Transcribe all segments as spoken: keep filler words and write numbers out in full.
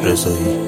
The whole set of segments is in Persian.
رضایی.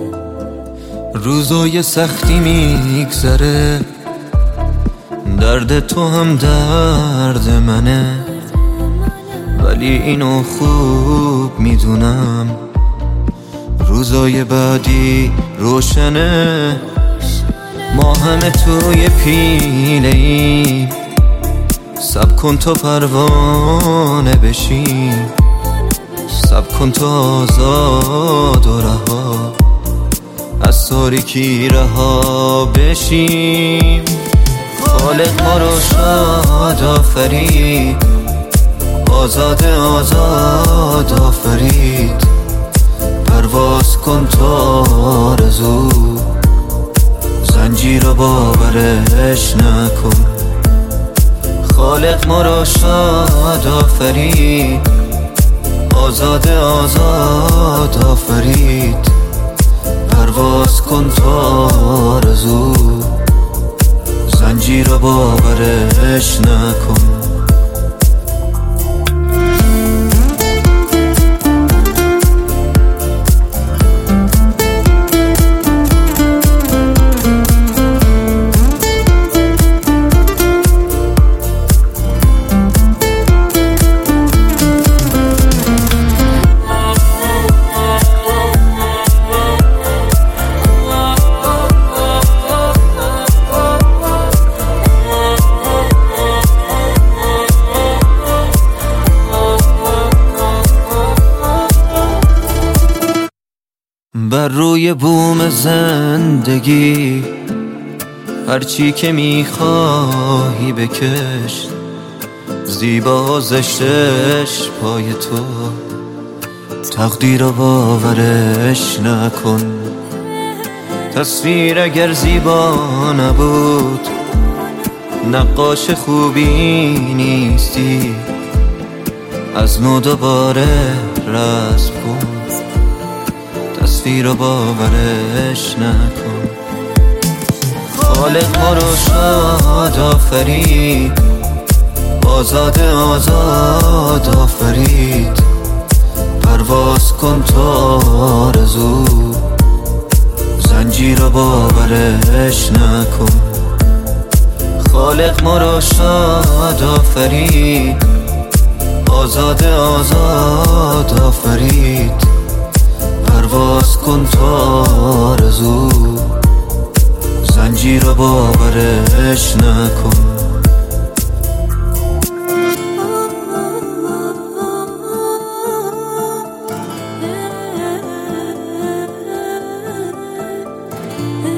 روزای سختی میگذره، درد تو هم درد منه، ولی اینو خوب میدونم روزای بعدی روشنه. ما همه توی پیله ایم، صبر کن تا پروانه بشیم، صبر کن تا آزاد و رها از تاریکی رها بشیم. خالق ما رو شاد آفرید، آزاد آزاد آفرید. پرواز کن تا آرزو، زنجیر رو باورش نکن. خالق ما رو شاد آفرید، آزاد آزاد آفرید. پرواز کن تا آرزو، زنجیر رو باورش نکن. بر روی بوم زندگی هرچی که میخواهی بکش، زیبا زشتش پای تو، تقدیر رو باورش نکن. تصویر اگر زیبا نبود، نقاش خوبی نیستی. از نو دوباره رسم کن، تصویر رو باورش نکن. خالق ما رو شاد آفرید، آزاد آزاد آفرید. پرواز کن تا آرزو، زنجیر رو باورش نکن. خالق ما رو شاد آفرید، آزاد آزاد آفرید. پرواز کن تا آرزو، زنجیر رو باورش نکن. Yeah.